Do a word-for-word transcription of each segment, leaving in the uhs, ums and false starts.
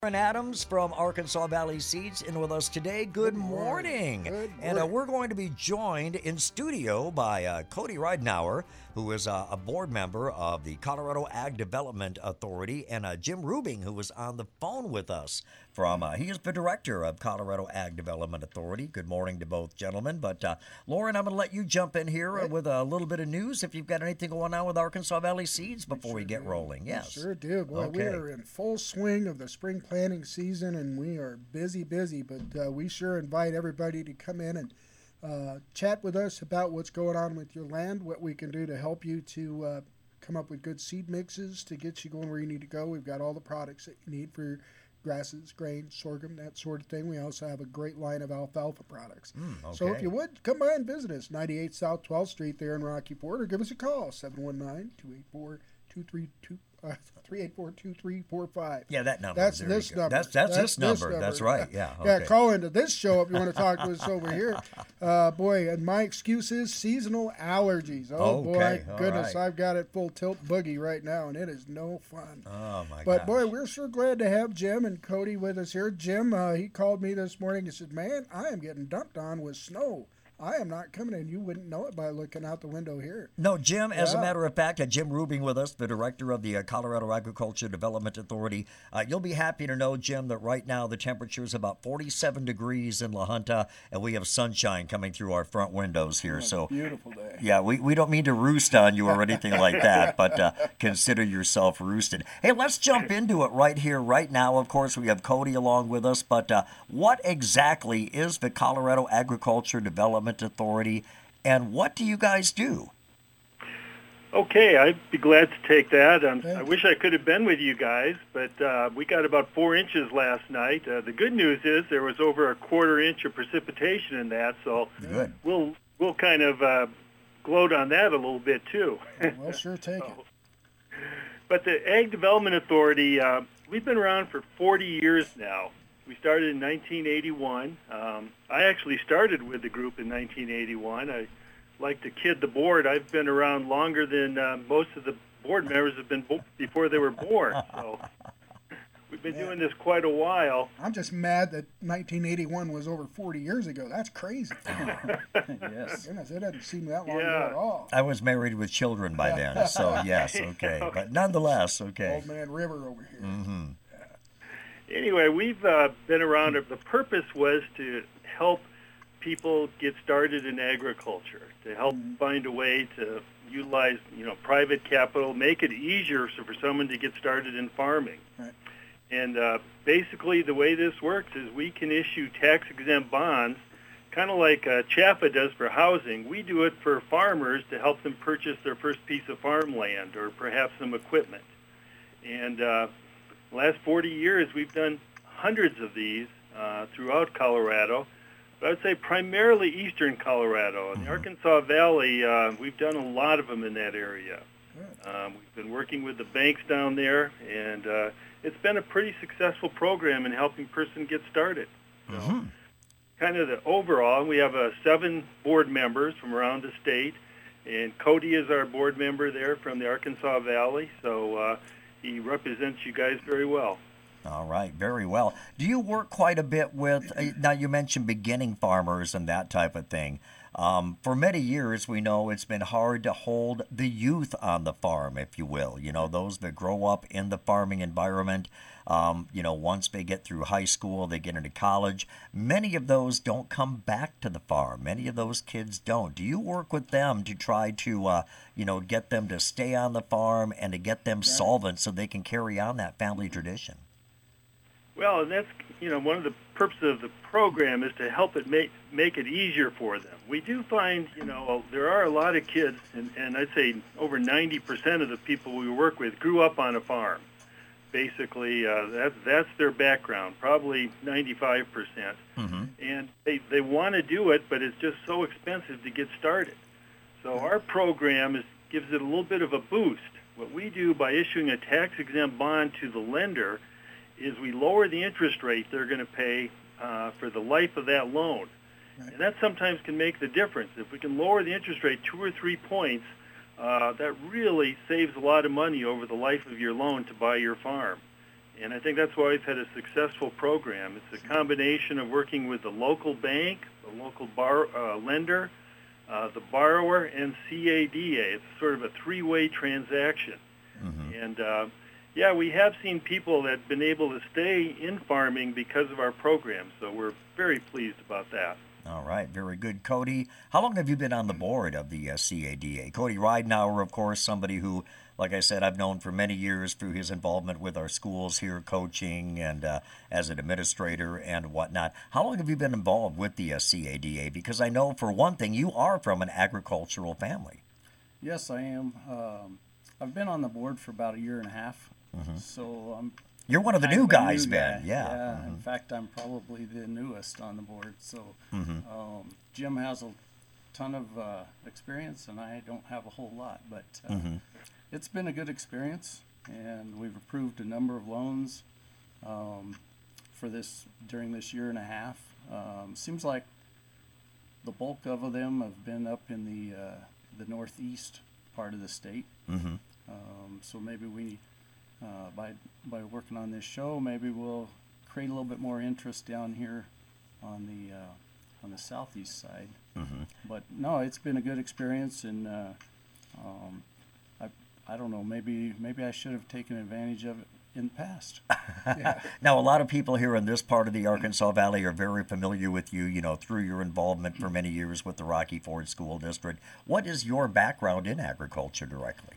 Aaron Adams from Arkansas Valley Seeds in with us today. Good, Good morning. morning. Good And uh, morning. we're going to be joined in studio by uh, Cody Ridenauer, who is uh, a board member of the Colorado Ag Development Authority, and uh, Jim Rubing, who was on the phone with us from, uh, he is the director of Colorado Ag Development Authority. Good morning to both gentlemen. But uh, Lauren, I'm going to let you jump in here uh, with a little bit of news if you've got anything going on with Arkansas Valley Seeds before we, sure get do. rolling. Yes. We sure do. Boy, we Okay. are in full swing of the spring planting season, and we are busy, busy. But uh, we sure invite everybody to come in and uh, chat with us about what's going on with your land, what we can do to help you to uh, come up with good seed mixes to get you going where you need to go. We've got all the products that you need for your grasses, grain, sorghum, that sort of thing. We also have a great line of alfalfa products. Mm, okay. So if you would, come by and visit us, ninety-eight South twelfth Street there in Rocky Ford, or give us a call, seven one nine, two eight four, two three two, uh, three eight four, two three four five. Yeah, that number. That's There you this go. number. That's, that's, this number. That's right. Yeah. Yeah, Okay. call into this show if you want to talk to us over here. Uh, boy, and my excuse is seasonal allergies. Oh, Okay, boy, all goodness, right. I've got it full tilt boogie right now, and it is no fun. Oh my But gosh. boy, we're sure glad to have Jim and Cody with us here. Jim, uh, he called me this morning and said, "Man, I am getting dumped on with snow. I am not coming in. You wouldn't know it by looking out the window here." No, Jim, as a Yeah. matter of fact, uh, Jim Rubing with us, the director of the uh, Colorado Agriculture Development Authority. Uh, you'll be happy to know, Jim, that right now the temperature is about forty-seven degrees in La Junta, and we have sunshine coming through our front windows here. So, Beautiful day. yeah, we, we don't mean to roost on you or anything like that, but uh, consider yourself roosted. Hey, let's jump into it right here, right now. Of course, we have Cody along with us, but uh, what exactly is the Colorado Agriculture Development Authority, and what do you guys do? Okay, I'd be glad to take that. Um, I Thanks. wish I could have been with you guys, but uh, we got about four inches last night. Uh, the good news is there was over a quarter inch of precipitation in that, so Good. we'll we'll kind of uh, gloat on that a little bit too. Well, sure, take it. But the Ag Development Authority, uh, we've been around for forty years now. We started in nineteen eighty-one. Um, I actually started with the group in nineteen eighty-one. I like to kid the board. I've been around longer than uh, most of the board members have been bo- before they were born. So we've been Yeah. doing this quite a while. I'm just mad that nineteen eighty-one was over forty years ago. That's crazy. Yes. Goodness, it doesn't seem that long Yeah. ago at all. I was married with children by then, so yes, okay. But nonetheless, okay. Old Man River over here. Mm-hmm. Anyway, we've uh, been around. The purpose was to help people get started in agriculture, to help find a way to utilize, you know, private capital, make it easier so for someone to get started in farming. Right. And uh, basically, the way this works is we can issue tax-exempt bonds, kind of like uh, CHAFA does for housing. We do it for farmers to help them purchase their first piece of farmland or perhaps some equipment. And uh, the last forty years, we've done hundreds of these uh, throughout Colorado, but I would say primarily eastern Colorado. In the Arkansas Valley, uh, we've done a lot of them in that area. Um, we've been working with the banks down there, and uh, it's been a pretty successful program in helping person get started. So, Mm-hmm. kind of the overall, we have uh, seven board members from around the state, and Cody is our board member there from the Arkansas Valley, so uh, he represents you guys very well. All right, very well. Do you work quite a bit with, uh, now you mentioned beginning farmers and that type of thing. Um, for many years, we know it's been hard to hold the youth on the farm, if you will. You know, those that grow up in the farming environment, um, you know, once they get through high school, they get into college. Many of those don't come back to the farm. Many of those kids don't. Do you work with them to try to, uh, you know, get them to stay on the farm and to get them solvent so they can carry on that family tradition? Well, and that's, you know, one of the purposes of the program is to help it make make it easier for them. We do find, you know, there are a lot of kids, and, and I'd say over ninety percent of the people we work with grew up on a farm. Basically, uh, that's that's their background, probably ninety-five percent. Mm-hmm. And they, they want to do it, but it's just so expensive to get started. So our program is gives it a little bit of a boost. What we do by issuing a tax-exempt bond to the lender is we lower the interest rate they're going to pay uh, for the life of that loan. Right. And that sometimes can make the difference. If we can lower the interest rate two or three points, uh, that really saves a lot of money over the life of your loan to buy your farm. And I think that's why we've had a successful program. It's a combination of working with the local bank, the local bar, uh, lender, uh, the borrower, and C A D A. It's sort of a three-way transaction. Mm-hmm. And, uh, yeah, we have seen people that have been able to stay in farming because of our program, so we're very pleased about that. All right, very good. Cody, how long have you been on the board of the uh, C A D A? Cody Ridenauer, of course, somebody who, like I said, I've known for many years through his involvement with our schools here, coaching and uh, as an administrator and whatnot. How long have you been involved with the uh, C A D A? Because I know, for one thing, you are from an agricultural family. Yes, I am. Um, I've been on the board for about a year and a half, mm-hmm. so I'm You're one of the new guys, new Ben. Guy. Yeah. Yeah. Mm-hmm. In fact, I'm probably the newest on the board. So mm-hmm. um, Jim has a ton of uh, experience, and I don't have a whole lot. But uh, mm-hmm. it's been a good experience, and we've approved a number of loans um, for this during this year and a half. Um, seems like the bulk of them have been up in the uh, the northeast part of the state. Mm-hmm. Um, so maybe we. Uh, by by working on this show, maybe we'll create a little bit more interest down here on the uh, on the southeast side. Mm-hmm. But no, it's been a good experience, and uh, um, I I don't know, maybe maybe I should have taken advantage of it in the past. Yeah. Now, a lot of people here in this part of the Arkansas Valley are very familiar with you, you know, through your involvement for many years with the Rocky Ford School District. What is your background in agriculture directly?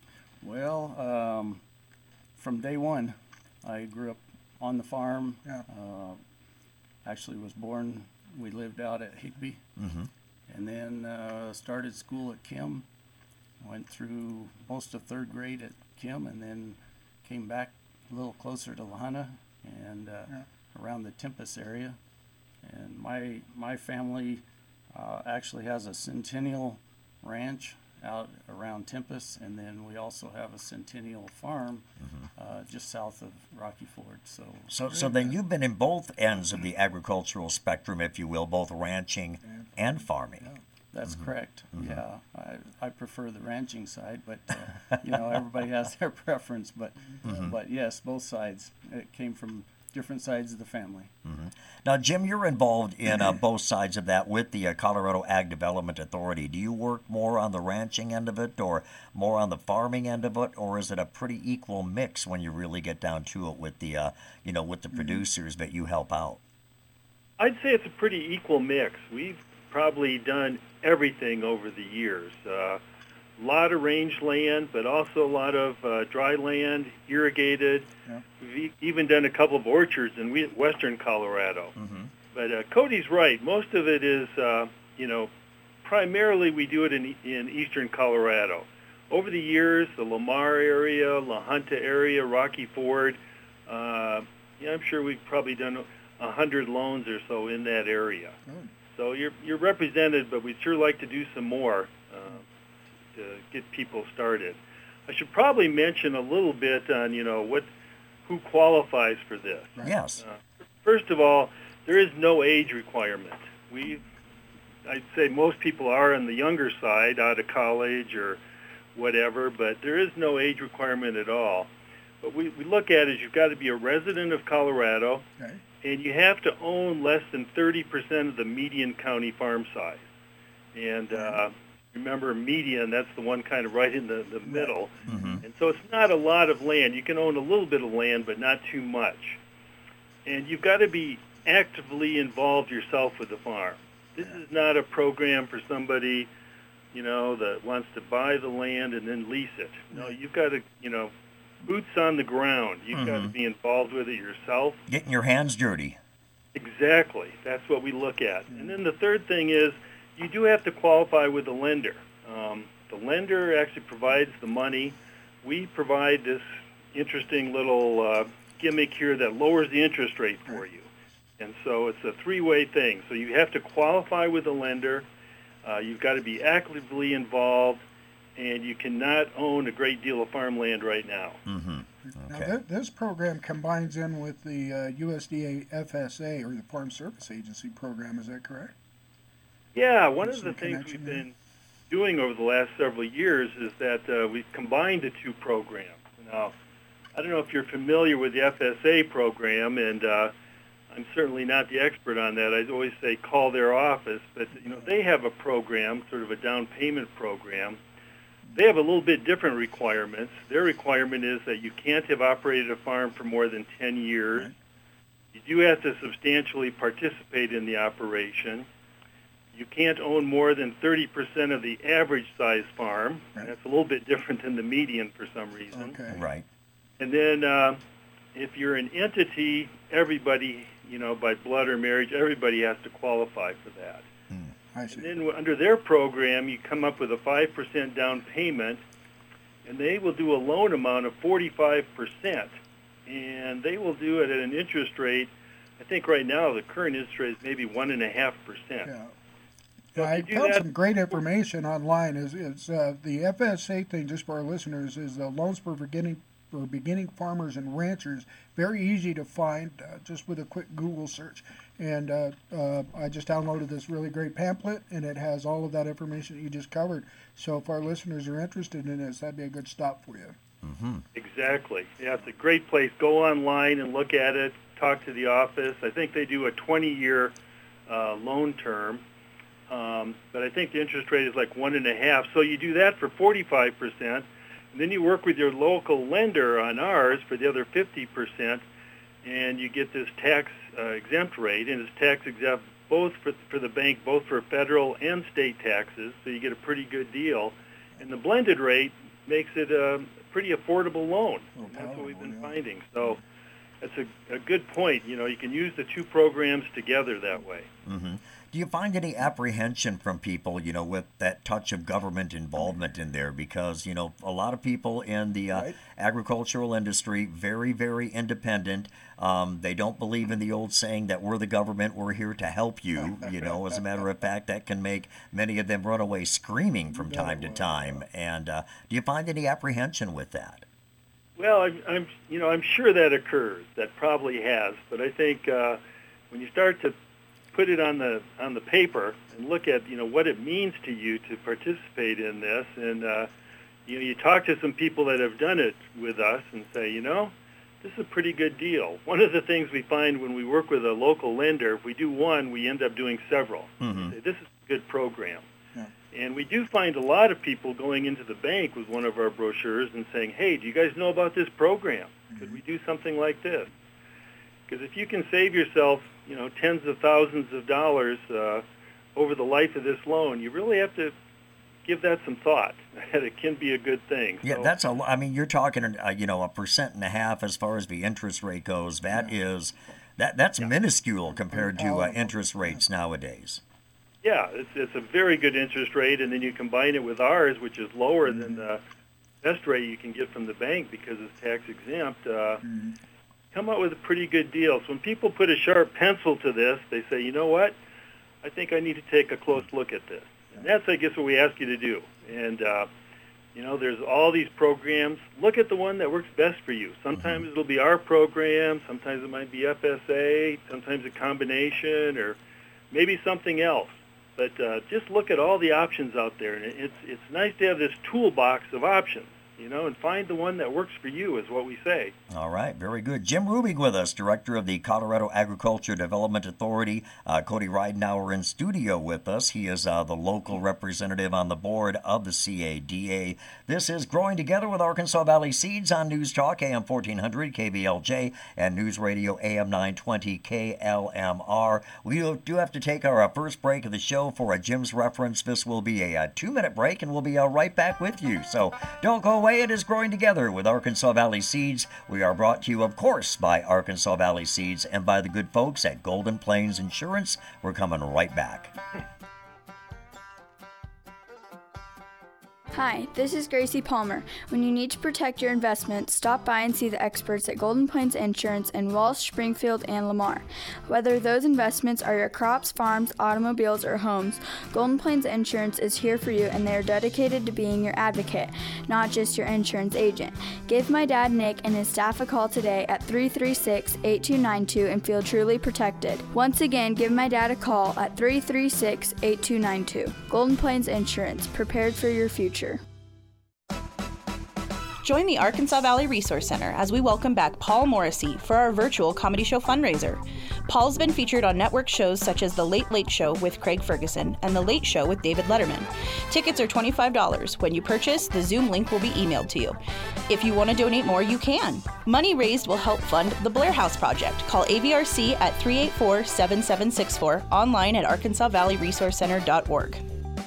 Well. Um, From day one, I grew up on the farm. Yeah. Uh, actually was born, we lived out at Higbee. Mm-hmm. And then uh, started school at Kim. Went through most of third grade at Kim, and then came back a little closer to Lahana and uh, yeah. around the Tempest area. And my, my family uh, actually has a Centennial Ranch out around Tempest, and then we also have a Centennial Farm mm-hmm. uh, just south of Rocky Ford. So, so, so then you've been in both ends of the agricultural spectrum, if you will, both ranching and farming. Yeah, that's mm-hmm. correct. Mm-hmm. Yeah, I, I prefer the ranching side, but uh, you know, everybody has their preference. But mm-hmm. but yes, both sides. It came from different sides of the family. Mm-hmm. Now, Jim, you're involved in uh, both sides of that with the uh, Colorado Ag Development Authority. Do you work more on the ranching end of it or more on the farming end of it, or is it a pretty equal mix when you really get down to it with the, uh, you know, with the mm-hmm. producers that you help out? I'd say it's a pretty equal mix. We've probably done everything over the years. Uh, a lot of range land, but also a lot of uh, dry land, irrigated. Yeah. We've e- even done a couple of orchards in we- western Colorado. Mm-hmm. But uh, Cody's right. Most of it is, uh, you know, primarily we do it in, in eastern Colorado. Over the years, the Lamar area, La Junta area, Rocky Ford, uh, yeah, I'm sure we've probably done a hundred loans or so in that area. Good. So you're you're represented, but we'd sure like to do some more uh, to get people started. I should probably mention a little bit on, you know, what who qualifies for this. Right. Yes. Uh, first of all, there is no age requirement. We, I'd say most people are on the younger side, out of college or whatever, but there is no age requirement at all. What we, we look at is you've got to be a resident of Colorado, Okay. and you have to own less than thirty percent of the median county farm size. And uh, remember, median, that's the one kind of right in the, the middle. Mm-hmm. And so it's not a lot of land. You can own a little bit of land, but not too much. And you've got to be actively involved yourself with the farm. This is not a program for somebody, you know, that wants to buy the land and then lease it. No, you've got to, you know, boots on the ground. You've Mm-hmm. got to be involved with it yourself. Getting your hands dirty. Exactly. That's what we look at. And then the third thing is you do have to qualify with the lender. Um, the lender actually provides the money. We provide this interesting little uh, gimmick here that lowers the interest rate for you. And so it's a three-way thing. So you have to qualify with the lender. Uh, you've got to be actively involved, and you cannot own a great deal of farmland right now. Mm-hmm. Now, Okay. th- this program combines in with the uh, U S D A F S A, or the Farm Service Agency program. Is that correct? Yeah, one of Some the things connection we've there? been doing over the last several years is that uh, we've combined the two programs. Now, I don't know if you're familiar with the F S A program, and uh, I'm certainly not the expert on that. I always say call their office, but you know they have a program, sort of a down payment program. They have a little bit different requirements. Their requirement is that you can't have operated a farm for more than ten years. Right. You do have to substantially participate in the operation. You can't own more than thirty percent of the average size farm. Right. That's a little bit different than the median for some reason. Okay. Right. And then uh, if you're an entity, everybody, you know, by blood or marriage, everybody has to qualify for that. I see. And then under their program, you come up with a five percent down payment, and they will do a loan amount of forty-five percent. And they will do it at an interest rate, I think right now the current interest rate is maybe one point five percent. Yeah. So I if you do found that- some great information online. Is is uh, the F S A thing, just for our listeners, is the loans for beginning for beginning farmers and ranchers. Very easy to find, uh, just with a quick Google search. And uh, uh, I just downloaded this really great pamphlet, and it has all of that information that you just covered. So if our listeners are interested in this, that'd be a good stop for you. Mm-hmm. Exactly. Yeah, it's a great place. Go online and look at it. Talk to the office. I think they do a twenty-year uh, loan term, um, but I think the interest rate is like one and a half. So you do that for forty-five percent, and then you work with your local lender on ours for the other fifty percent, and you get this tax uh, exempt rate, and it's tax exempt both for for the bank, both for federal and state taxes. So you get a pretty good deal, and the blended rate makes it a pretty affordable loan. Well, And that's what we've been palatable, yeah. finding. So that's a, a good point. You know, you can use the two programs together that way. Mm-hmm. Do you find any apprehension from people, you know, with that touch of government involvement in there? Because, you know, a lot of people in the uh, Right. agricultural industry, very, very independent. Um, they don't believe in the old saying that we're the government, we're here to help you. You know, as a matter of fact, that can make many of them run away screaming from Yeah, time to well, time. And uh, do you find any apprehension with that? Well, I'm, I'm, you know, I'm sure that occurs. That probably has. But I think uh, when you start to put it on the on the paper and look at, you know, what it means to you to participate in this, and uh, you know, you talk to some people that have done it with us and say, you know, this is a pretty good deal. One of the things we find when we work with a local lender, if we do one, we end up doing several. Mhm. We say, this is a good program. Yeah. And we do find a lot of people going into the bank with one of our brochures and saying, hey, do you guys know about this program? Could we do something like this? Because if you can save yourself, you know, tens of thousands of dollars uh, over the life of this loan, you really have to give that some thought. That it can be a good thing. Yeah, So- that's a. lo- I mean, you're talking, uh, you know, a percent and a half as far as the interest rate goes. That is, that that's minuscule compared to uh, interest rates nowadays. Yeah, it's it's a very good interest rate, and then you combine it with ours, which is lower than the best rate you can get from the bank because it's tax exempt. Uh, Come up with a pretty good deal. So when people put a sharp pencil to this, they say, you know what? I think I need to take a close look at this. And that's, I guess, what we ask you to do. And uh, you know, there's all these programs. Look at the one that works best for you. Sometimes it'll be our program. Sometimes it might be F S A. Sometimes a combination, or maybe something else. But uh, just look at all the options out there, and it's it's nice to have this toolbox of options, you know, and find the one that works for you, is what we say. All right, very good. Jim Rubing with us, Director of the Colorado Agriculture Development Authority. Uh, Cody Ridenauer in studio with us. He is uh, the local representative on the board of the C A D A. This is Growing Together with Arkansas Valley Seeds on News Talk, A M fourteen hundred K V L J, and News Radio A M nine twenty K L M R. We do have to take our uh, first break of the show for a Jim's reference. This will be a, a two-minute break, and we'll be uh, right back with you. So don't go away. It is Growing Together with Arkansas Valley Seeds. We are brought to you, of course, by Arkansas Valley Seeds and by the good folks at Golden Plains Insurance. We're coming right back. Hi, this is Gracie Palmer. When you need to protect your investments, stop by and see the experts at Golden Plains Insurance in Walsh, Springfield, and Lamar. Whether those investments are your crops, farms, automobiles, or homes, Golden Plains Insurance is here for you, and they are dedicated to being your advocate, not just your insurance agent. Give my dad Nick and his staff a call today at three three six, eight two nine two and feel truly protected. Once again, give my dad a call at three three six, eight two nine two. Golden Plains Insurance, prepared for your future. Join the Arkansas Valley Resource Center as we welcome back Paul Morrissey for our virtual comedy show fundraiser. Paul's been featured on network shows such as The Late Late Show with Craig Ferguson and The Late Show with David Letterman. Tickets are twenty-five dollars. When you purchase, the Zoom link will be emailed to you. If you want to donate more, you can. Money raised will help fund the Blair House Project. Call A V R C at three eight four, seven seven six four, online at arkansas valley resource center dot org.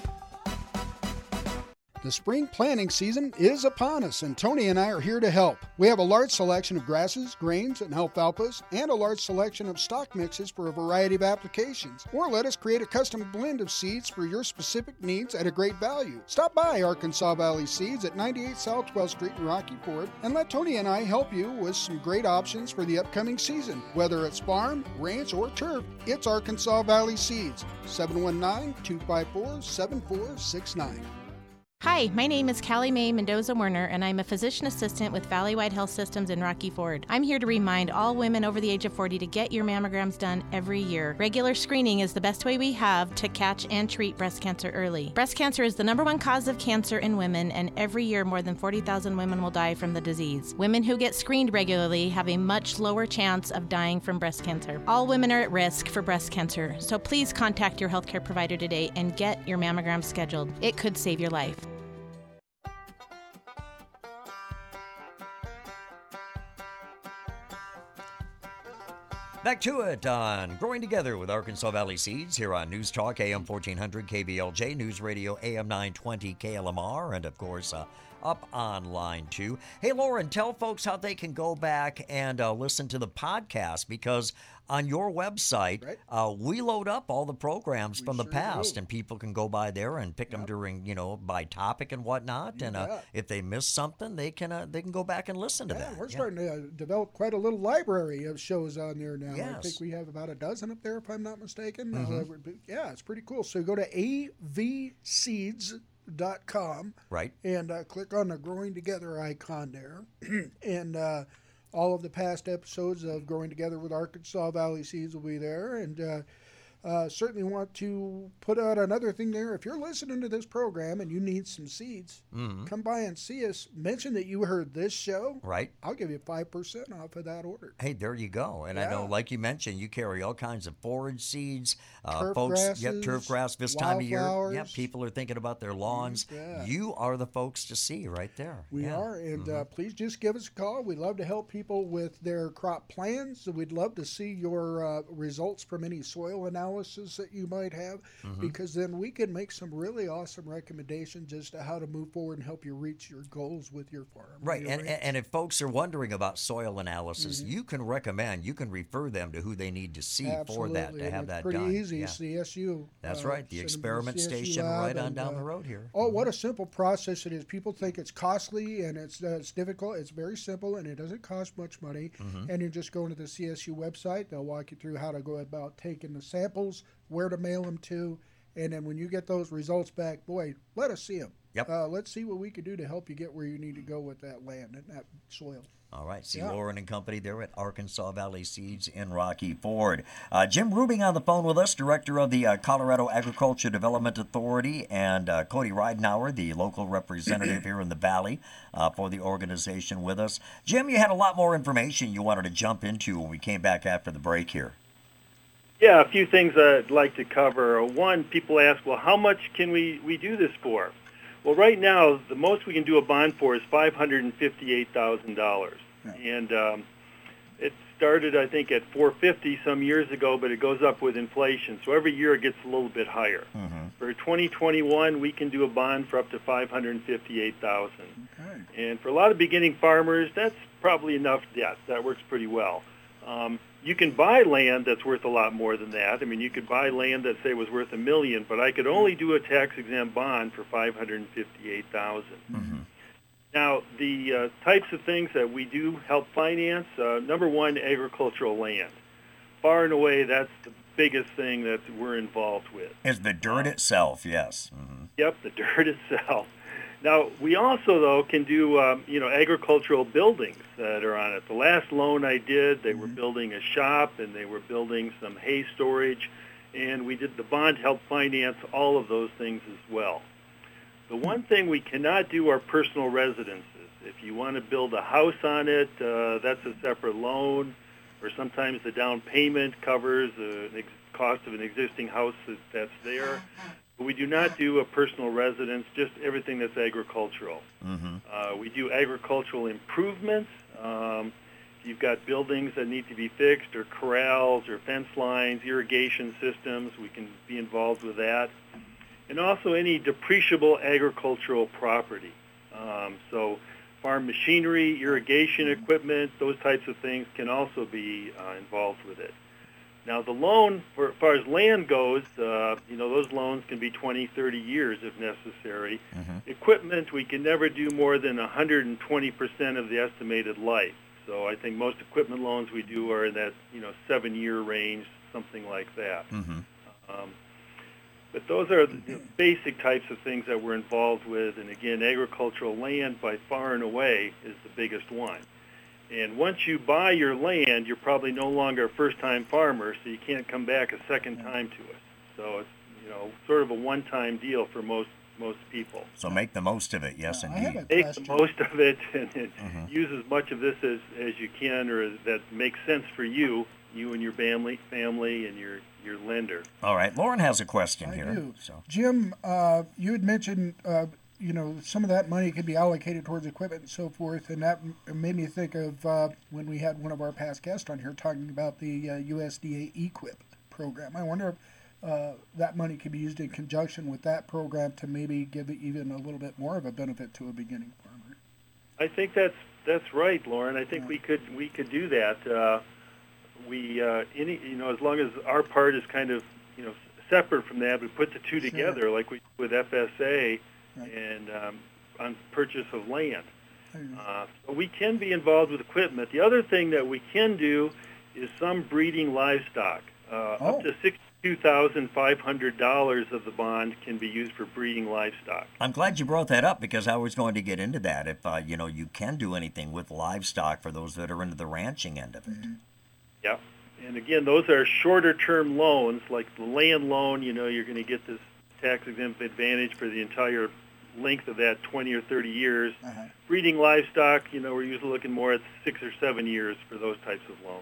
The spring planting season is upon us, and Tony and I are here to help. We have a large selection of grasses, grains, and alfalfas, and a large selection of stock mixes for a variety of applications. Or let us create a custom blend of seeds for your specific needs at a great value. Stop by Arkansas Valley Seeds at ninety-eight South twelfth Street in Rocky Ford, and let Tony and I help you with some great options for the upcoming season. Whether it's farm, ranch, or turf, it's Arkansas Valley Seeds. seven one nine, two five four, seven four six nine. Hi, my name is Callie Mae Mendoza-Werner, and I'm a physician assistant with Valleywide Health Systems in Rocky Ford. I'm here to remind all women over the age of forty to get your mammograms done every year. Regular screening is the best way we have to catch and treat breast cancer early. Breast cancer is the number one cause of cancer in women, and every year more than forty thousand women will die from the disease. Women who get screened regularly have a much lower chance of dying from breast cancer. All women are at risk for breast cancer, so please contact your healthcare provider today and get your mammogram scheduled. It could save your life. Back to it on Growing Together with Arkansas Valley Seeds here on News Talk A M fourteen hundred K B L J, News Radio A M nine twenty K L M R, and of course uh, up online too. Hey, Lauren, tell folks how they can go back and uh, listen to the podcast, because on your website, Right. uh, we load up all the programs We from the sure past, do. and people can go by there and pick them during, you know, by topic and whatnot. You and uh, bet. if they miss something, they can uh, they can go back and listen to Yeah, that. we're Yeah. starting to uh, develop quite a little library of shows on there now. I Yes. think we have about a dozen up there, if I'm not mistaken. Mhm. Uh, we're- yeah, it's pretty cool. So go to a v seeds dot com Right. and uh, click on the Growing Together icon there. and uh, all of the past episodes of Growing Together with Arkansas Valley Seeds will be there. And uh, uh, certainly want to put out another thing there. If you're listening to this program and you need some seeds, Mhm. come by and see us. Mention that you heard this show. Right. I'll give you five percent off of that order. Hey, there you go. And I know, Yeah. like you mentioned, you carry all kinds of forage seeds. Uh, Turf folks, yep, turf grasses, grass this time of year. Yep, wildflowers. people are thinking about their lawns. bet. You are the folks to see right there. We Yeah. are, and Mhm. uh, please just give us a call. We love to help people with their crop plans. So we'd love to see your uh, results from any soil analysis that you might have, Mhm. because then we can make some really awesome recommendations as to how to move forward and help you reach your goals with your farm. Right, your and, ranch. and if folks are wondering about soil analysis, Mhm. you can recommend, you can refer them to who they need to see for that, Absolutely, to and have it's that pretty done. easy. Yeah. It's the S U. That's uh, right, the send 'em to experiment C S U station lab, right on and, down uh, the road here. Oh, what a simple process it is. People think it's costly and it's uh, it's difficult. It's very simple, and it doesn't cost much money. Mhm. And you just go into the C S U website. They'll walk you through how to go about taking the samples, where to mail them to, and then when you get those results back, boy, let us see them. Yep. Uh, let's see what we can do to help you get where you need to go with that land and that soil. All right, see Yeah. Lauren and company there at Arkansas Valley Seeds in Rocky Ford. Uh, Jim Rubing on the phone with us, director of the uh, Colorado Agriculture Development Authority, and uh, Cody Ridenauer, the local representative here in the Valley uh, for the organization with us. Jim, you had a lot more information you wanted to jump into when we came back after the break here. Yeah, a few things I'd like to cover. One, people ask, well, how much can we, we do this for? Well, right now, the most we can do a bond for is five hundred fifty-eight thousand dollars. Yeah. And um, it started, I think, at four hundred fifty thousand dollars some years ago, but it goes up with inflation. So every year it gets a little bit higher. Mm-hmm. For twenty twenty-one, we can do a bond for up to five hundred fifty-eight thousand dollars. Okay. And for a lot of beginning farmers, that's probably enough debt. That works pretty well. Um, you can buy land that's worth a lot more than that. I mean, you could buy land that, say, was worth a million, but I could only do a tax-exempt bond for five hundred fifty-eight thousand dollars. Mm-hmm. Now, the uh, types of things that we do help finance, uh, number one, agricultural land. Far and away, that's the biggest thing that we're involved with. Is the dirt itself, yes. Mm-hmm. Yep, the dirt itself. Now, we also, though, can do, um, you know, agricultural buildings that are on it. The last loan I did, they were building a shop, and they were building some hay storage, and we did the bond help finance all of those things as well. The one thing we cannot do are personal residences. If you want to build a house on it, uh, that's a separate loan, or sometimes the down payment covers the ex- cost of an existing house that, that's there. But we do not do a personal residence, just everything that's agricultural. Mm-hmm. Uh, we do agricultural improvements. Um, if you've got buildings that need to be fixed, or corrals, or fence lines, irrigation systems, we can be involved with that. And also any depreciable agricultural property. Um, so farm machinery, irrigation equipment, those types of things can also be uh, involved with it. Now the loan, for, as far as land goes, uh, you know, those loans can be twenty, thirty years if necessary. Mm-hmm. Equipment, we can never do more than one hundred twenty percent of the estimated life. So I think most equipment loans we do are in that, you know, seven-year range, something like that. Mm-hmm. Um, But those are the basic types of things that we're involved with. And again, agricultural land by far and away is the biggest one. And once you buy your land, you're probably no longer a first-time farmer, so you can't come back a second time to us. So it's, you know, sort of a one-time deal for most most people. So make the most of it, yes, I have indeed. a Make question. the most of it and, and Mhm. use as much of this as, as you can, or that makes sense for you, you and your family, family, and your your lender. All right, Lauren has a question I here. do. So Jim, uh, you had mentioned, uh, you know, some of that money could be allocated towards equipment and so forth, and that m- made me think of uh, when we had one of our past guests on here talking about the uh, U S D A E-Quip program. I wonder if uh, that money could be used in conjunction with that program to maybe give it even a little bit more of a benefit to a beginning farmer. I think that's that's right, Lauren. I think Yeah. we could we could do that. Uh, we uh, any you know as long as our part is kind of you know separate from that, we put the two Sure. together like we do with F S A Right. and um, on purchase of land. I- Uh, so we can be involved with equipment. The other thing that we can do is some breeding livestock. Uh, Oh. Up to sixty-two thousand five hundred dollars of the bond can be used for breeding livestock. I'm glad you brought that up because I was going to get into that. If uh, you know you can do anything with livestock for those that are into the ranching end of it. Yeah. And again, those are shorter term loans, like the land loan, you know, you're going to get this tax exempt advantage for the entire length of that twenty or thirty years. Uh-huh. Breeding livestock, you know, we're usually looking more at six or seven years for those types of loans.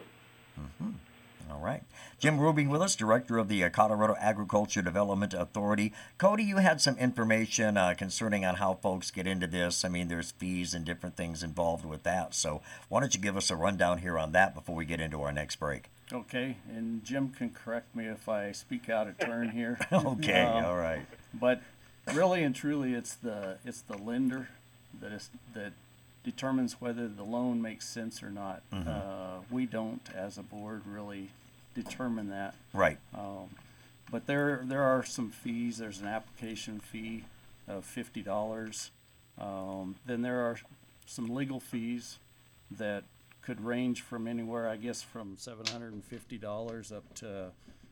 Mm-hmm. All right. Jim Rubing with us, Director of the uh, Colorado Agriculture Development Authority. Cody, you had some information uh, concerning on how folks get into this. I mean, there's fees and different things involved with that. So why don't you give us a rundown here on that before we get into our next break? Okay, and Jim can correct me if I speak out of turn here. Okay, Um, all right. But really and truly, it's the it's the lender that is that determines whether the loan makes sense or not. Mhm. Uh, we don't, as a board, really determine that. Right. Um, but there there are some fees. There's an application fee of fifty dollars. Um, then there are some legal fees that could range from anywhere, I guess, from seven hundred and fifty dollars up to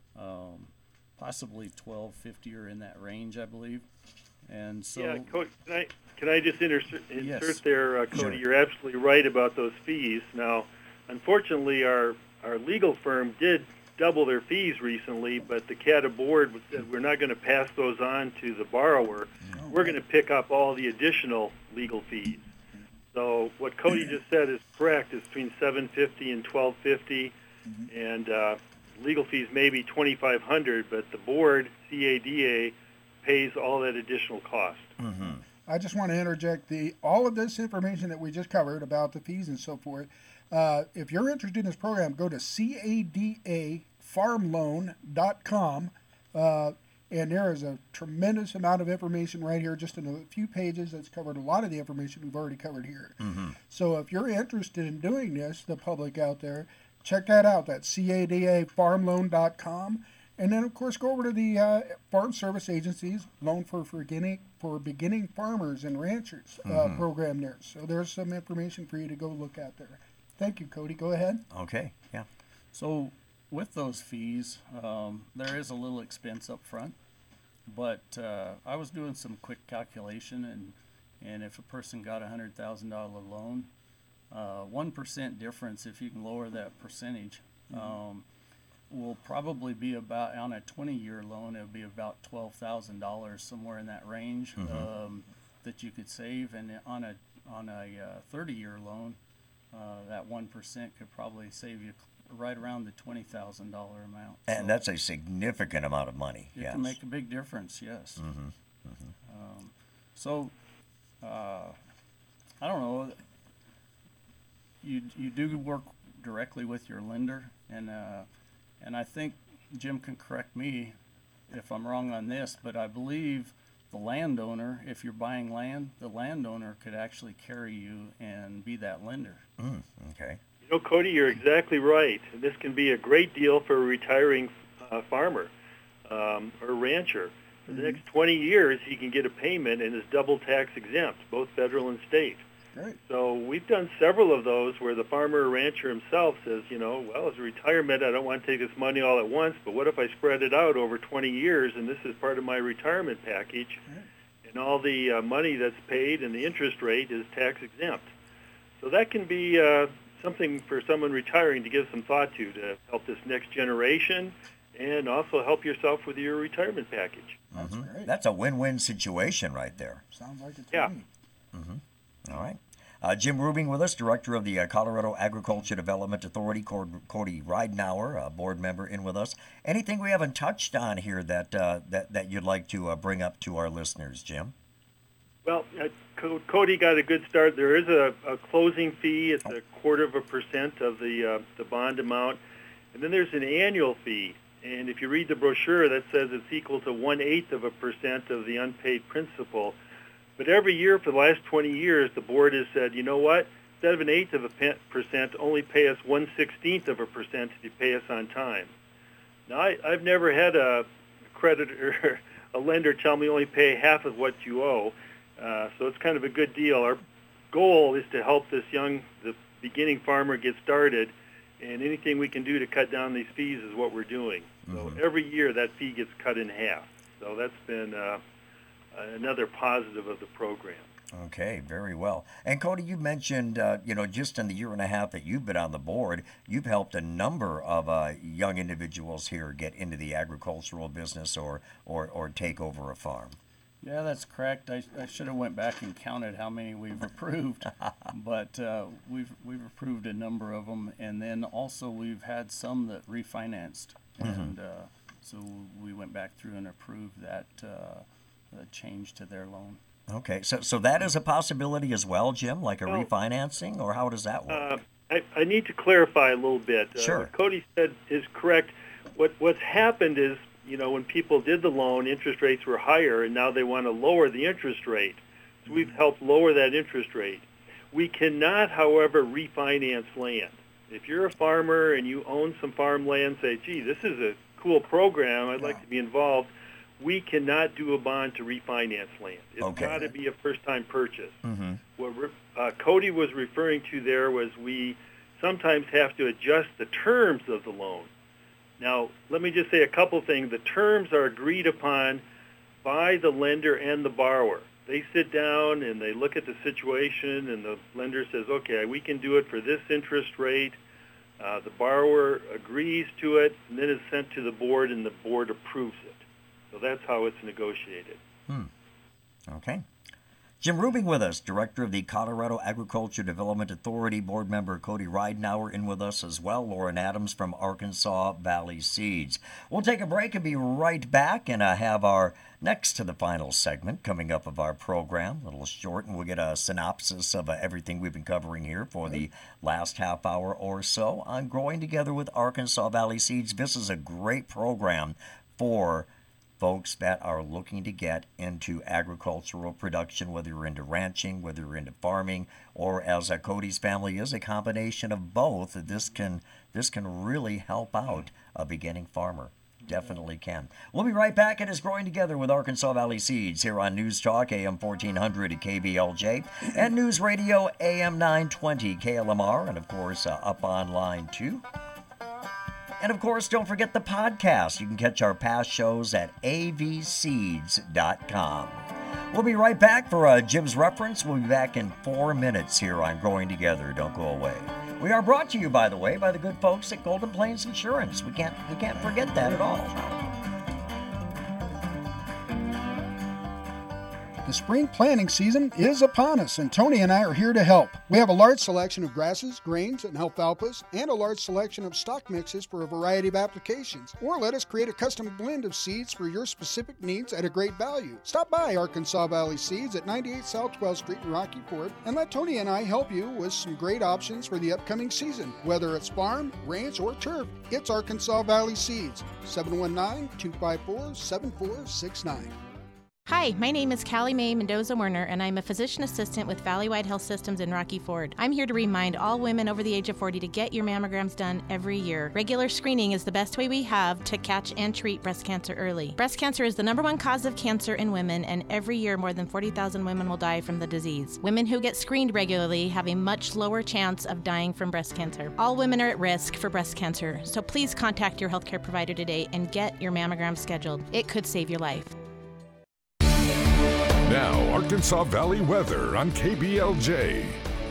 um, possibly twelve fifty or in that range, I believe. And so, yeah, Cody, can I, can I just insert, insert Yes. there, uh, Cody? Sure. You're absolutely right about those fees. Now, unfortunately, our, our legal firm did double their fees recently, but the C A D A board said we're not going to pass those on to the borrower. We're going to pick up all the additional legal fees. So what Cody just said is correct. It's between seven fifty and twelve fifty, and uh, legal fees may be twenty-five hundred, but the board, C A D A, pays all that additional cost. Mm-hmm. I just want to interject the all of this information that we just covered about the fees and so forth. Uh, if you're interested in this program, go to C A D A farm loan dot com. Uh, and there is a tremendous amount of information right here, just in a few pages that's covered a lot of the information we've already covered here. Mm-hmm. So if you're interested in doing this, the public out there, check that out. That's C A D A farm loan dot com. And then, of course, go over to the uh, Farm Service Agency's Loan for, for, beginning, for Beginning Farmers and Ranchers uh, Mhm. program there. So there's some information for you to go look at there. Thank you, Cody. Go ahead. Okay, yeah. so with those fees, um, there is a little expense up front. But uh, I was doing some quick calculation, and and if a person got a hundred thousand dollar loan, uh, one percent difference, if you can lower that percentage, um, will probably be about, on a twenty year loan, it'll be about twelve thousand dollars, somewhere in that range, Mhm. um, that you could save, and on a on a uh, thirty-year loan, uh, that one percent could probably save you right around the twenty thousand dollars amount. And So that's a significant amount of money. it Yes. can make a big difference, yes. Mhm, mhm. Um, so, uh, I don't know, you, you do work directly with your lender, and, uh, and I think Jim can correct me if I'm wrong on this, but I believe the landowner, if you're buying land, the landowner could actually carry you and be that lender. Mm, okay. You know, Cody, you're exactly right. This can be a great deal for a retiring uh, farmer um, or rancher. For the next twenty years, he can get a payment and is double tax exempt, both federal and state. Great. So we've done several of those where the farmer or rancher himself says, you know, well, as a retirement, I don't want to take this money all at once, but what if I spread it out over twenty years, and this is part of my retirement package, and all the uh, money that's paid and the interest rate is tax exempt. So that can be uh, something for someone retiring to give some thought to, to help this next generation and also help yourself with your retirement package. That's Mhm. great. That's a win-win situation right there. Sounds like it's Yeah. me. All right. Uh, Jim Rubing with us, Director of the uh, Colorado Agriculture Development Authority. Cody Ridenauer, a board member, in with us. Anything we haven't touched on here that uh, that, that you'd like to uh, bring up to our listeners, Jim? Well, uh, Co- Cody got a good start. There is a, a closing fee. It's a quarter of a percent of the uh, the bond amount. And then there's an annual fee. And if you read the brochure, that says it's equal to one-eighth of a percent of the unpaid principal. But every year for the last twenty years, the board has said, you know what? Instead of an eighth of a pe- percent, only pay us one-sixteenth of a percent if you pay us on time. Now, I, I've never had a creditor, a lender tell me only pay half of what you owe. Uh, so it's kind of a good deal. Our goal is to help this young, the beginning farmer get started, and anything we can do to cut down these fees is what we're doing. So Mhm. every year that fee gets cut in half. So that's been uh, another positive of the program. Okay, very well. And Cody, you mentioned, uh, you know, just in the year and a half that you've been on the board, you've helped a number of uh, young individuals here get into the agricultural business or, or, or take over a farm. Yeah, that's correct. I, I should have went back and counted how many we've approved, but uh, we've we've approved a number of them, and then also we've had some that refinanced, Mm-hmm. and uh, so we went back through and approved that uh, the change to their loan. Okay, so so that is a possibility as well, Jim, like a Well, refinancing, or how does that work? Uh, I, I need to clarify a little bit. Uh, Sure. What Cody said is correct. What What's happened is, you know, when people did the loan, interest rates were higher, and now they want to lower the interest rate. So we've helped lower that interest rate. We cannot, however, refinance land. If you're a farmer and you own some farmland, say, gee, this is a cool program, I'd like Yeah. to be involved, we cannot do a bond to refinance land. It's Okay. got to be a first-time purchase. Mm-hmm. What re- uh, Cody was referring to there was we sometimes have to adjust the terms of the loan. Now, let me just say a couple things. The terms are agreed upon by the lender and the borrower. They sit down and they look at the situation, and the lender says, okay, we can do it for this interest rate. Uh, the borrower agrees to it, and then it's sent to the board, and the board approves it. So that's how it's negotiated. Okay. Jim Rubing with us, Director of the Colorado Agriculture Development Authority, board member Cody Ridenauer in with us as well, Lauren Adams from Arkansas Valley Seeds. We'll take a break and be right back and uh, have our next to the final segment coming up of our program, a little short, and we'll get a synopsis of uh, everything we've been covering here for the last half hour or so on Growing Together with Arkansas Valley Seeds. This is a great program for folks that are looking to get into agricultural production, whether you're into ranching, whether you're into farming, or as uh, Cody's family is, a combination of both. This can this can really help out a beginning farmer. Definitely can. We'll be right back. It is Growing Together with Arkansas Valley Seeds here on News Talk A M fourteen hundred at K V L J and News Radio A M nine twenty K L M R, and of course uh, up online too. And of course, don't forget the podcast. You can catch our past shows at a v seeds dot com. We'll be right back for uh, Jim's reference. We'll be back in four minutes here on Growing Together. Don't go away. We are brought to you, by the way, by the good folks at Golden Plains Insurance. We can't we can't forget that at all. The spring planting season is upon us, and Tony and I are here to help. We have a large selection of grasses, grains, and alfalfas, and a large selection of stock mixes for a variety of applications. Or let us create a custom blend of seeds for your specific needs at a great value. Stop by Arkansas Valley Seeds at ninety-eight South twelfth Street in Rocky Ford, and let Tony and I help you with some great options for the upcoming season. Whether it's farm, ranch, or turf, it's Arkansas Valley Seeds. seven one nine, two five four, seven four six nine. Hi, my name is Callie Mae Mendoza-Werner, and I'm a physician assistant with Valleywide Health Systems in Rocky Ford. I'm here to remind all women over the age of forty to get your mammograms done every year. Regular screening is the best way we have to catch and treat breast cancer early. Breast cancer is the number one cause of cancer in women, and every year more than forty thousand women will die from the disease. Women who get screened regularly have a much lower chance of dying from breast cancer. All women are at risk for breast cancer, so please contact your healthcare provider today and get your mammogram scheduled. It could save your life. Now, Arkansas Valley weather on K B L J.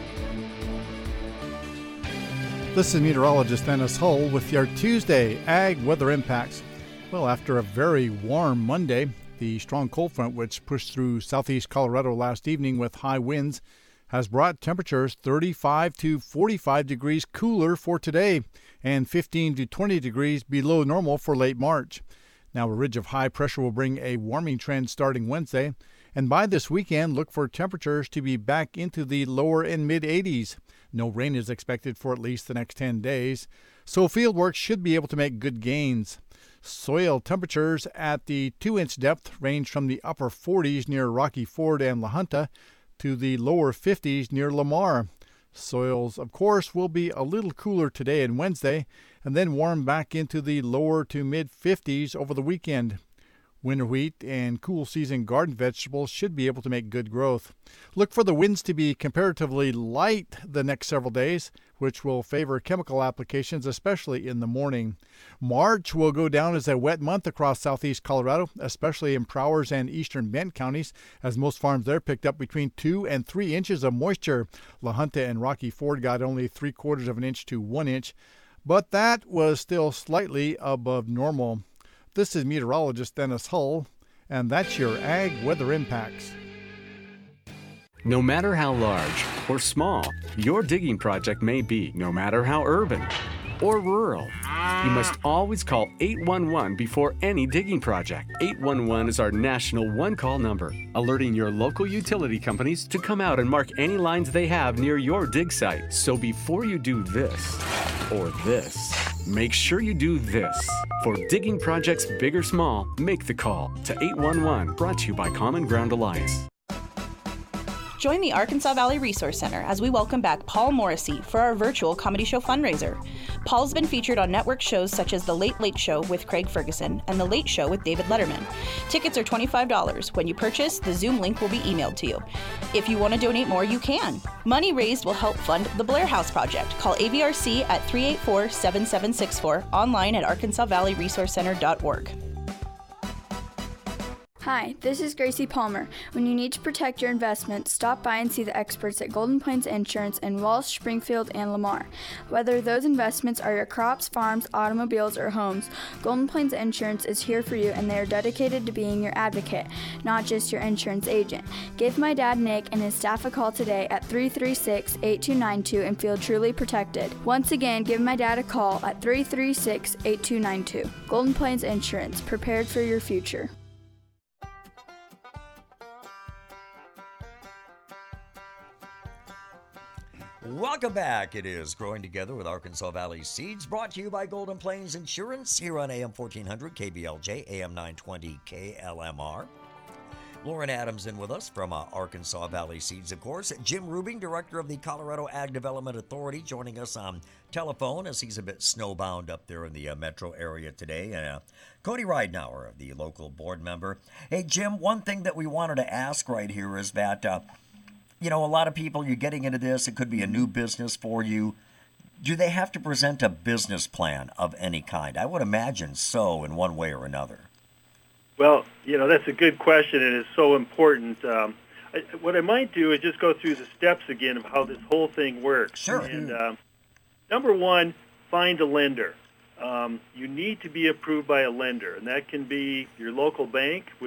This is meteorologist Dennis Hull with your Tuesday Ag weather impacts. Well, after a very warm Monday, the strong cold front which pushed through southeast Colorado last evening with high winds has brought temperatures thirty-five to forty-five degrees cooler for today and fifteen to twenty degrees below normal for late March. Now, a ridge of high pressure will bring a warming trend starting Wednesday, and by this weekend, look for temperatures to be back into the lower and mid eighties. No rain is expected for at least the next ten days, so field work should be able to make good gains. Soil temperatures at the two-inch depth range from the upper forties near Rocky Ford and La Junta to the lower fifties near Lamar. Soils, of course, will be a little cooler today and Wednesday, and then warm back into the lower to mid fifties over the weekend. Winter wheat and cool season garden vegetables should be able to make good growth. Look for the winds to be comparatively light the next several days, which will favor chemical applications, especially in the morning. March will go down as a wet month across southeast Colorado, especially in Prowers and eastern Bent counties, as most farms there picked up between two and three inches of moisture. La Junta and Rocky Ford got only three quarters of an inch to one inch, but that was still slightly above normal. This is meteorologist Dennis Hull, and that's your Ag Weather Impacts. No matter how large or small your digging project may be, no matter how urban or rural, you must always call eight one one before any digging project. eight one one is our national one-call number, alerting your local utility companies to come out and mark any lines they have near your dig site. So before you do this or this, make sure you do this. For digging projects big or small, make the call to eight one one, brought to you by Common Ground Alliance. Join the Arkansas Valley Resource Center as we welcome back Paul Morrissey for our virtual comedy show fundraiser. Paul's been featured on network shows such as The Late Late Show with Craig Ferguson and The Late Show with David Letterman. Tickets are twenty-five dollars. When you purchase, the Zoom link will be emailed to you. If you want to donate more, you can. Money raised will help fund the Blair House Project. Call A V R C at three eight four, seven seven six four, online at arkansas valley resource center dot org. Hi, this is Gracie Palmer. When you need to protect your investments, stop by and see the experts at Golden Plains Insurance in Walsh, Springfield, and Lamar. Whether those investments are your crops, farms, automobiles, or homes, Golden Plains Insurance is here for you, and they are dedicated to being your advocate, not just your insurance agent. Give my dad Nick and his staff a call today at three three six, eight two nine two and feel truly protected. Once again, give my dad a call at three three six, eight two nine two. Golden Plains Insurance, prepared for your future. Welcome back. It is Growing Together with Arkansas Valley Seeds, brought to you by Golden Plains Insurance here on A M fourteen hundred K B L J, A M nine twenty K L M R. Lauren Adams in with us from uh, Arkansas Valley Seeds, of course. Jim Rubing, Director of the Colorado Ag Development Authority, joining us on telephone as he's a bit snowbound up there in the uh, metro area today. And uh, Cody Ridenauer, the local board member. Hey, Jim, one thing that we wanted to ask right here is that uh, you know, a lot of people, you're getting into this, it could be a new business for you. Do they have to present a business plan of any kind? I would imagine so, in one way or another. Well, you know, that's a good question, and it's so important. Um, I, what I might do is just go through the steps again of how this whole thing works. Sure. And um, number one, find a lender. Um, you need to be approved by a lender, and that can be your local bank, which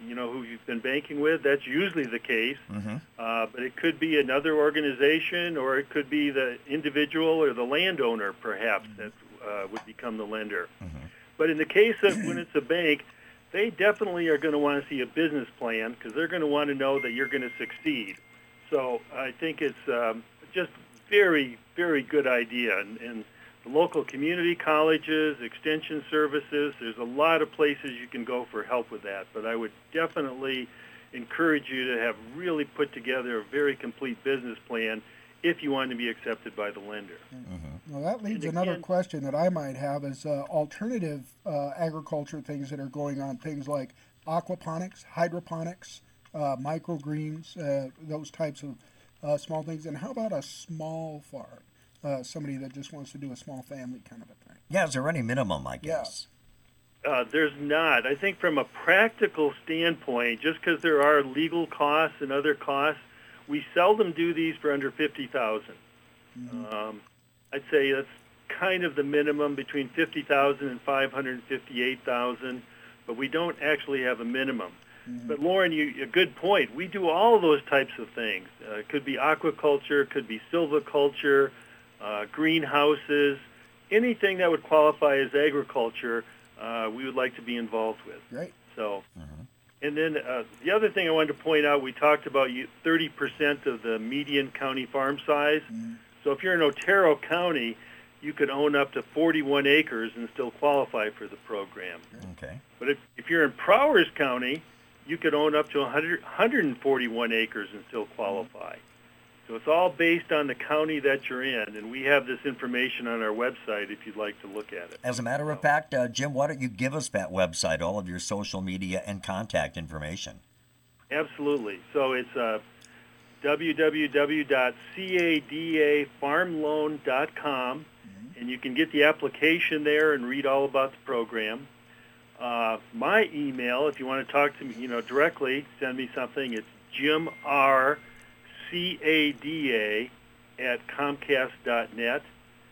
you know, who you've been banking with. That's usually the case. Mm-hmm. Uh, but it could be another organization, or it could be the individual or the landowner, perhaps, that uh, would become the lender. Mm-hmm. But in the case of when it's a bank, they definitely are going to want to see a business plan, because they're going to want to know that you're going to succeed. So I think it's um, just very, very good idea. And, and the local community colleges, extension services, there's a lot of places you can go for help with that. But I would definitely encourage you to have really put together a very complete business plan if you want to be accepted by the lender. Mm-hmm. Well, that leads And another again- question that I might have is uh, alternative uh, agriculture things that are going on, things like aquaponics, hydroponics, uh, microgreens, uh, those types of uh, small things. And how about a small farm? Uh, somebody that just wants to do a small family kind of a thing. Yeah, is there any minimum, I Yeah. guess? Uh, there's not. I think from a practical standpoint, just because there are legal costs and other costs, we seldom do these for under fifty thousand dollars. Um, I'd say that's kind of the minimum, between fifty thousand dollars and five hundred fifty-eight thousand dollars, but we don't actually have a minimum. But Lauren, you, a good point. We do all of those types of things. Uh, it could be aquaculture, could be silviculture, uh, greenhouses, anything that would qualify as agriculture, uh, we would like to be involved with. Great. So, Mhm. and then uh, the other thing I wanted to point out, we talked about you, thirty percent of the median county farm size. Mhm. So if you're in Otero County, you could own up to forty-one acres and still qualify for the program. Okay. But if, if you're in Prowers County, you could own up to one hundred, one hundred forty-one acres and still qualify. So it's all based on the county that you're in, and we have this information on our website if you'd like to look at it. As a matter of fact, uh, Jim, why don't you give us that website, all of your social media and contact information? Absolutely. So it's uh, w w w dot cada farm loan dot com, and you can get the application there and read all about the program. Uh, my email, if you want to talk to me, you know, directly, send me something. It's Jim R. C A D A at Comcast dot net.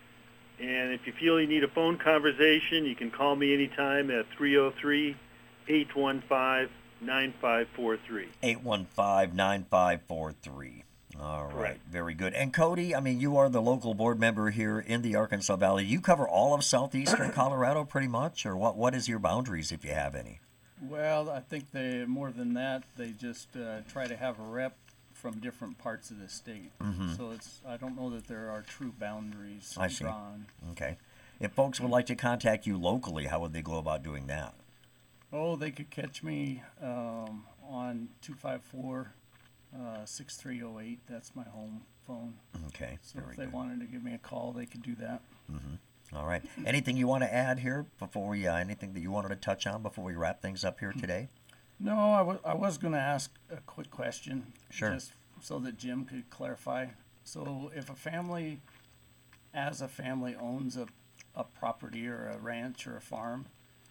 And if you feel you need a phone conversation, you can call me anytime at three oh three, eight one five, nine five four three. eight one five, nine five four three. All right, Correct. very good. And Cody, I mean, you are the local board member here in the Arkansas Valley. You cover all of southeastern Colorado pretty much, or what? What is your boundaries, if you have any? Well, I think they, more than that, they just uh, try to have a rep from different parts of the state. Mhm. So it's, I don't know that there are true boundaries I see. drawn. Okay. If folks would like to contact you locally, how would they go about doing that? Oh, they could catch me um, on two five four, six three oh eight. That's my home phone. Okay, So very if they good. wanted to give me a call, they could do that. All right. Anything you want to add here before we, uh, anything that you wanted to touch on before we wrap things up here today? No, I wa- I was going to ask a quick question. Sure. Just so that Jim could clarify. So if a family, as a family, owns a, a property or a ranch or a farm,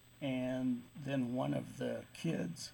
and then one of the kids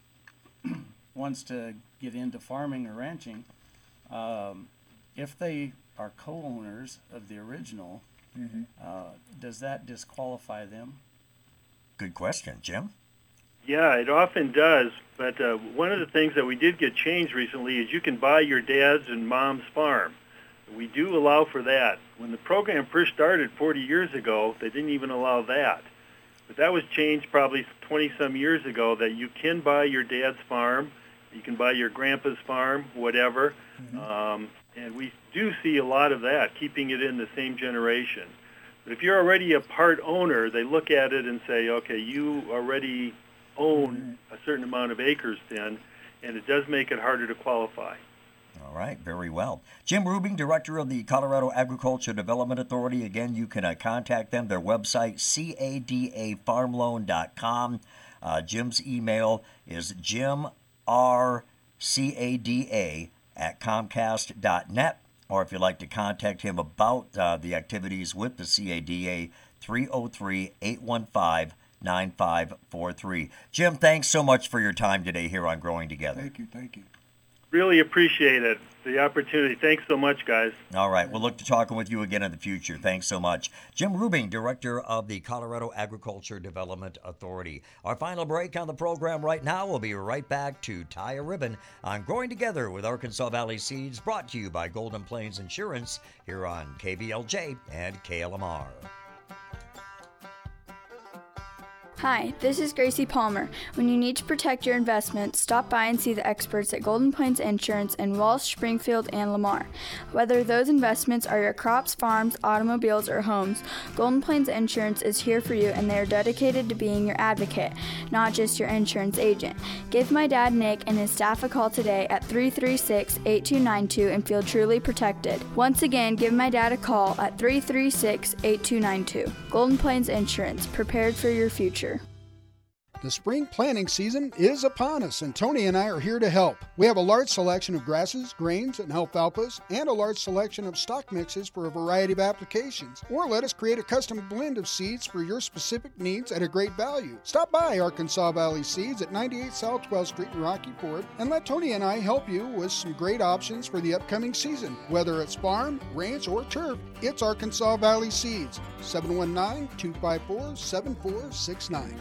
wants to get into farming or ranching, um, if they are co-owners of the original, uh, does that disqualify them? Good question. Jim? Yeah, it often does. But uh, one of the things that we did get changed recently is you can buy your dad's and mom's farm. We do allow for that. When the program first started forty years ago, they didn't even allow that. But that was changed probably twenty-some years ago, that you can buy your dad's farm, you can buy your grandpa's farm, whatever. Um, and we do see a lot of that, keeping it in the same generation. But if you're already a part owner, they look at it and say, okay, you already own a certain amount of acres then, and it does make it harder to qualify. All right, very well. Jim Rubing, Director of the Colorado Agriculture Development Authority. Again, you can uh, contact them. Their website, cada farm loan dot com. Uh, Jim's email is jim r cada at comcast dot net. Or if you'd like to contact him about uh, the activities with the C A D A, three oh three, eight one five, nine five four three. Jim, thanks so much for your time today here on Growing Together. Thank you, thank you. Really appreciate it, the opportunity. Thanks so much, guys. All right. We'll look to talking with you again in the future. Thanks so much. Jim Rubing, Director of the Colorado Agriculture Development Authority. Our final break on the program right now. We'll be right back to tie a ribbon on Growing Together with Arkansas Valley Seeds, brought to you by Golden Plains Insurance here on K B L J and K L M R. Hi, this is Gracie Palmer. When you need to protect your investments, stop by and see the experts at Golden Plains Insurance in Walsh, Springfield, and Lamar. Whether those investments are your crops, farms, automobiles, or homes, Golden Plains Insurance is here for you, and they are dedicated to being your advocate, not just your insurance agent. Give my dad Nick and his staff a call today at three three six, eight two nine two and feel truly protected. Once again, give my dad a call at three three six, eight two nine two. Golden Plains Insurance, prepared for your future. The spring planting season is upon us, and Tony and I are here to help. We have a large selection of grasses, grains, and alfalfas, and a large selection of stock mixes for a variety of applications. Or let us create a custom blend of seeds for your specific needs at a great value. Stop by Arkansas Valley Seeds at ninety-eight South twelfth Street in Rocky Ford, and let Tony and I help you with some great options for the upcoming season. Whether it's farm, ranch, or turf, it's Arkansas Valley Seeds. seven one nine, two five four, seven four six nine.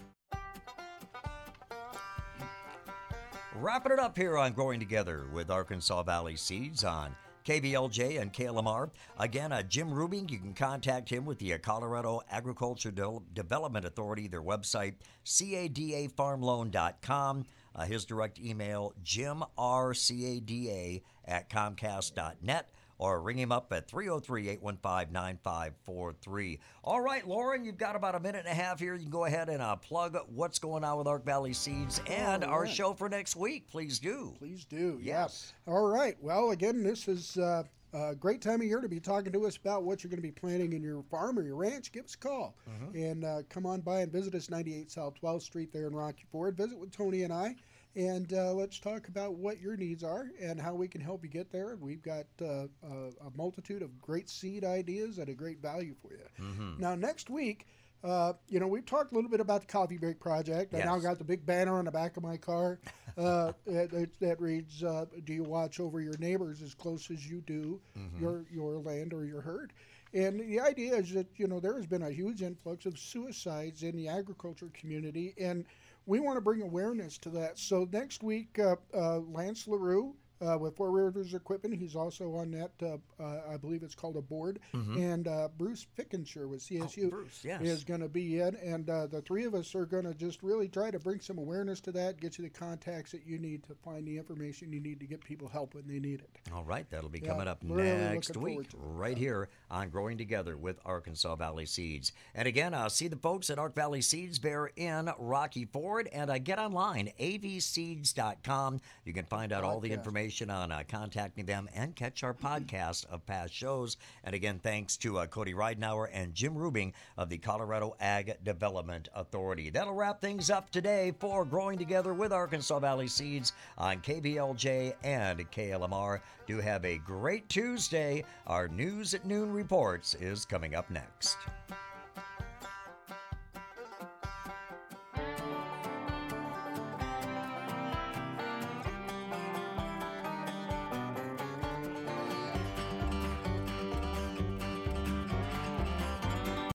Wrapping it up here on Growing Together with Arkansas Valley Seeds on K B L J and K L M R. Again, uh, Jim Rubing, you can contact him with the uh, Colorado Agriculture De- Development Authority, their website, C A D A farm loan dot com. Uh, his direct email, jim r cada at comcast dot net. Or ring him up at three oh three, eight one five, nine five four three. All right, Lauren, you've got about a minute and a half here. You can go ahead and uh, plug what's going on with Ark Valley Seeds and All our right. show for next week. Please do. Please do. Yes. Yeah. All right. Well, again, this is uh, a great time of year to be talking to us about what you're going to be planting in your farm or your ranch. Give us a call Mm-hmm. and uh, come on by and visit us, ninety-eight South twelfth Street there in Rocky Ford. Visit with Tony and I. And uh, let's talk about what your needs are and how we can help you get there. We've got uh, a, a multitude of great seed ideas at a great value for you. Mm-hmm. Now, next week, uh, you know, we've talked a little bit about the Coffee Break Project. I now Yes. got the big banner on the back of my car uh, that, that reads, uh, do you watch over your neighbors as close as you do Mm-hmm. your, your land or your herd? And the idea is that, you know, there has been a huge influx of suicides in the agriculture community, and we want to bring awareness to that. So next week, uh, uh, Lance LaRue uh, with Four Rivers Equipment, he's also on that, uh, uh, I believe it's called a board, Mm-hmm. and uh, Bruce Fickenshire with C S U Oh, Bruce, yes. is going to be in, and uh, the three of us are going to just really try to bring some awareness to that, get you the contacts that you need to find the information you need to get people help when they need it. All right, that'll be Yeah, coming up really next looking week, forward to it. right here on Growing Together with Arkansas Valley Seeds. And again, uh, see the folks at Ark Valley Seeds. They're in Rocky Ford, and uh, get online, a v seeds dot com. You can find out all the Podcast. information on uh, contacting them and catch our podcast of past shows. And again, thanks to uh, Cody Ridenauer and Jim Rubing of the Colorado Ag Development Authority. That'll wrap things up today for Growing Together with Arkansas Valley Seeds on K B L J and K L M R. Do have a great Tuesday. Our News at Noon reports is coming up next.